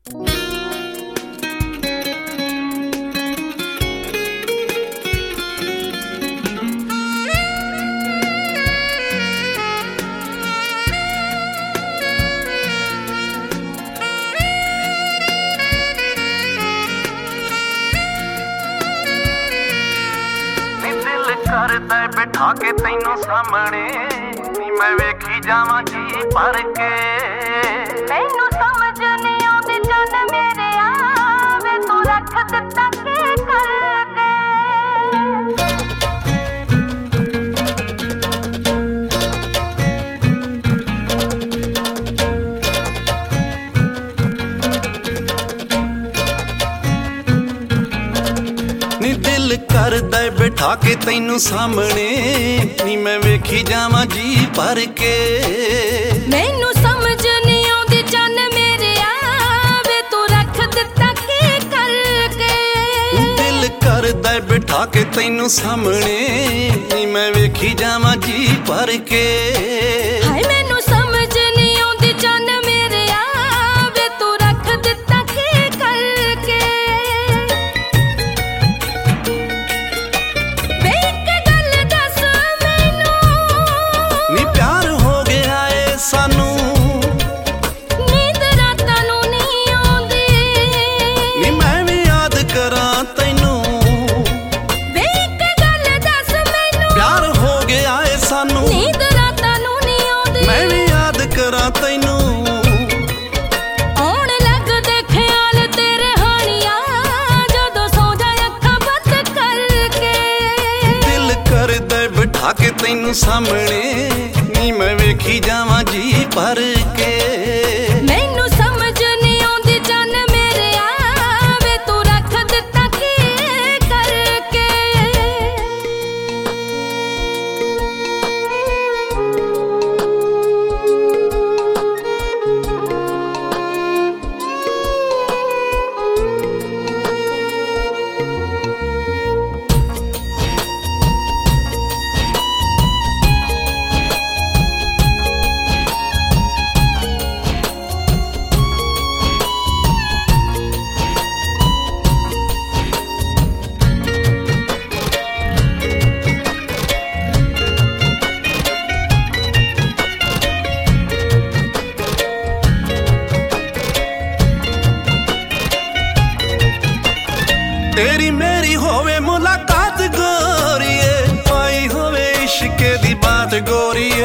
करदा बिठा के तैनू सामने नी मैं वेखी जावां जी भर के मैनू समझ नहीं आउंदी चन मेरे आवे तू रख दिता के करके नी दिल करदा बिठा के तैनू सामने नी मैं वेखी जावां जी भर के मैनू समझ नहीं आउंदी चन मेरे आवे तू रख दिता के करके दिल करदा बिठा के तैनू सामने नी मैं वेखी जावां जी भर के हाय मैनू समझ नहीं आउंदी चन मेरे आवे तू रख दिता के करके वे एक गल दस मैनू नी प्यार हो गया ए सानू नींद रातां नू नहीं आउंदी नी मैं भी याद करां तैनू वे एक गल दस मैनू प्यार हो गया ए सानू नींद रातां नू नहीं आउंदी मैं भी याद करां तैनू आउण लगदे ख्याल तेरे हानियां जदों सौ जाए अखां बंद करके दिल करदा बिठा के तैनू सामने नी मैं वेखी जावां जी भर के मैनू समझ नहीं आउंदी चन मेरे आवे तू रख दिता के करके तेरी मेरी होवे मुलाकात गोरिए पाई होवे इश्क दी बात गोरिए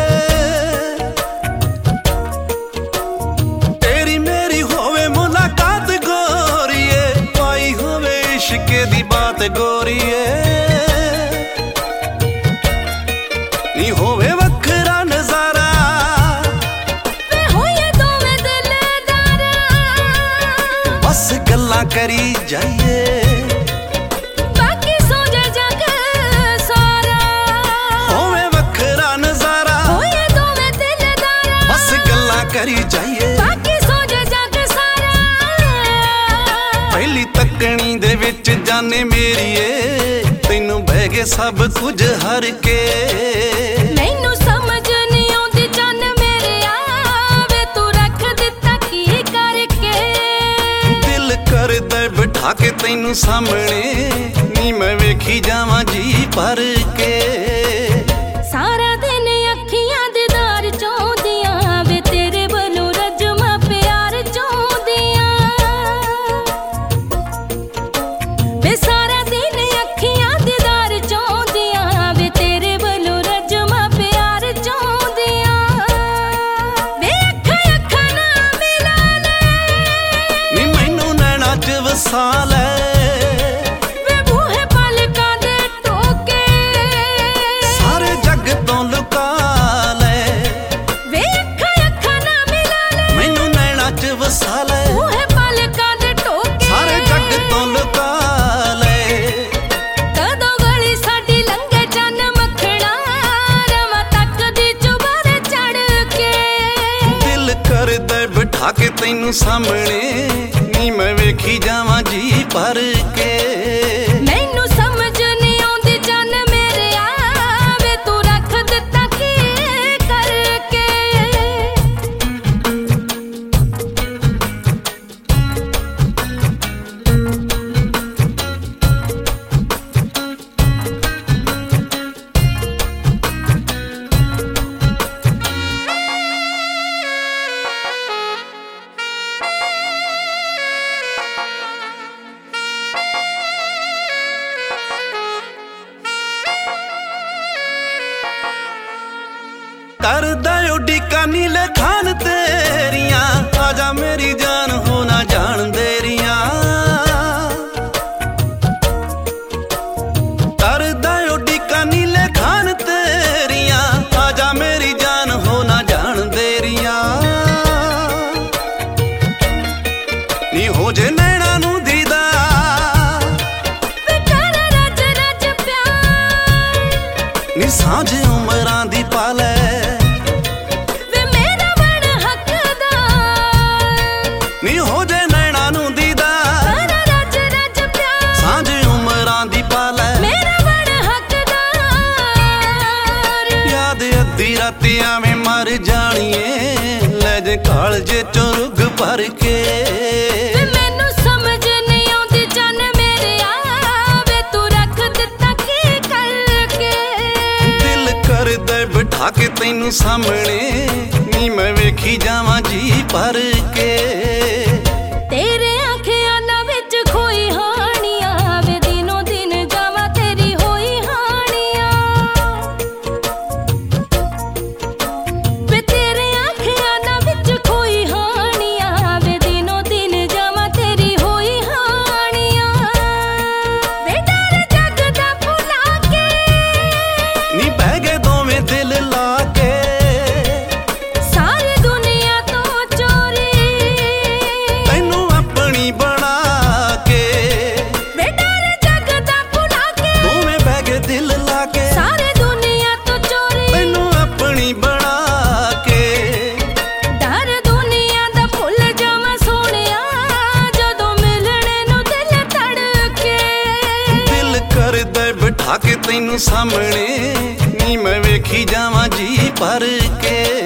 तेरी मेरी होवे मुलाकात गोरिए पाई होवे इश्क दी बात गोरिए नी होवे वखरा नजारा वे होए दोवें दिलदारा बस गल्लां करी जाइए बाकी सो जाए जग सारा होवे वखरा नजारा होए दोवें दिलदारा बस गल्लां करी जाइए बाकी सो जाए जग सारा पहली तकनी दे विच जाने मेरीए तैनू बह गए सब कुछ हर के मैनू समझ नहीं आउंदी चन मेरे आवे तू रख दिता की करके दिल करदा बिठा के तैनू सामने नी मैं वेखी जावां जी भर के सारा दिन अखियां दीदार चाहदियां वे तेरे बलों रजमा प्यार चाहदियां वे सारा दिन अखियां दीदार चाहदियां वे तेरे बलों रजमा प्यार चाहदियां वे अखां अखां ना मिला ले नी मैनू नैना च वसा ले वे बूहे पलकां दे टोके सारे जग तो लुका ले वे अखां अखां ना मिला ले मैनू नैना च वसा ले बूहे पलकां दे टोके सारे जग तो लुका ले कदों गली साडी लंघे चन मखना रवां तकदी चुबारे चढ़ के दिल करदा बिठा के तैनू सामने नी मैं वेखी जावां जी भर के मैनू समझ नहीं आउंदी चन मेरे आवे तू रख दिता के करके ਉਡੀਕਾਂ ਨੀਲੇ ਖਾਨ ਤੇਰੀਆਂ ਆਜਾ ਮੇਰੀ ਜਾਨ ਹੋ ਨਾ ਜਾਣ ਦੇਰੀਆਂ ਕਰਦਾ ਉਡੀਕਾਂ ਨੀਲੇ ਖਾਨ ਤੇਰੀਆਂ ਆਜਾ ਮੇਰੀ ਜਾਨ ਹੋ ਨਾ ਜਾਣ ਦੇਰੀਆਂ ਨੀ ਹੋ ਜੇ ਨੈਣਾ ਨੂੰ ਦੀਦਾ ਨੀ ਸਾਂਝ ਉਮਰਾਂ ਦੀ ਪਾਲੇ ਵੇ ਮੇਰਾ ਬਣ ਹੱਕਦਾਰ ਨੀ ਹੋ ਜੇ ਨੈਣਾ ਨੂੰ ਦੀਦਾ ਰੱਜ ਰੱਜ ਪਿਆਰ ਸਾਂਝ ਉਮਰਾਂ ਦੀ ਪਾਲੇ ਮੇਰਾ ਬਣ ਹੱਕਦਾਰ ਯਾਦ ਅੱਧੀ ਰਾਤੀ ਐਵੇਂ ਮਰ ਜਾਣੀਏ ਲੈ ਜੇ ਕਾਲਜੇ ਚੋਂ ਰੁੱਗ ਭਰ ਕੇ ਵੇ ਮੈਨੂੰ ਸਮਝ ਨਹੀਂ ਆਉਂਦੀ ਜਾਨ ਮੇਰੇ ਵੇ ਤੂੰ ਰੱਖ ਦਿੱਤਾ ਕੀ ਕਰਕੇ ਦਿਲ ਕਰਦਾ ਬਿਠਾ ਕੇ ਤੈਨੂੰ ਸਾਹਮਣੇ ਨੀ ਮੈਂ ਵੇਖੀ ਜਾਵਾਂ ਜੀ ਭਰ ਕੇ ਤੇਰੇ ਅੱਖਾਂ ਨਾ ਵਿੱਚ ਖੋਈ ਹਾਣੀਆਂ ਵੇ ਦਿਨੋਂ ਦਿਨ ਜਾਵਾਂ ਤੇਰੀ ਹੋਈ ਹਾਣੀਆਂ ਵੇ ਤੇਰੇ ਅੱਖਾਂ ਨਾ ਵਿੱਚ ਖੋਈ ਹਾਣੀਆਂ ਵੇ ਦਿਨੋਂ ਦਿਨ ਜਾਵਾਂ ਤੇਰੀ ਹੋਈ ਹਾਣੀਆਂ ਵੇ ਡਰ ਜੱਗ ਦਾ ਭੁਲਾ ਕੇ ਨੀ ਬਹਿ ਗਏ ਦੋਵੇਂ ਦਿਲ ਲਾ ਕੇ ਸਾਰੀ ਦੁਨੀਆ ਤੋਂ ਚੋਰੀ ਤੈਨੂੰ ਆਪਣੀ ਬਣਾ ਕੇ ਵੇ ਡਰ ਜੱਗ ਦਾ ਭੁਲਾ ਕੇ ਦੋਵੇਂ ਬਹਿ ਗਏ ਦਿਲ ਲਾ ਕੇ ਸਾਰੀ ਦੁਨੀਆ ਤੋਂ ਚੋਰੀ ਤੈਨੂੰ ਆਪਣੀ ਬਣਾ ਕੇ ਡਰ ਦੁਨੀਆ ਦਾ ਭੁੱਲ ਜਾਵਾਂ ਸੋਹਣਿਆ ਜਦੋਂ ਮਿਲਣੇ ਨੂੰ ਦਿਲ ਧੜਕੇ ਦਿਲ ਕਰਦਾ ਬਿਠਾ ਕੇ ਤੈਨੂੰ ਸਾਹਮਣੇ ਨੀ ਮੈਂ ਵੇਖੀ ਜਾਵਾਂ ਜੀ ਭਰ ਕੇ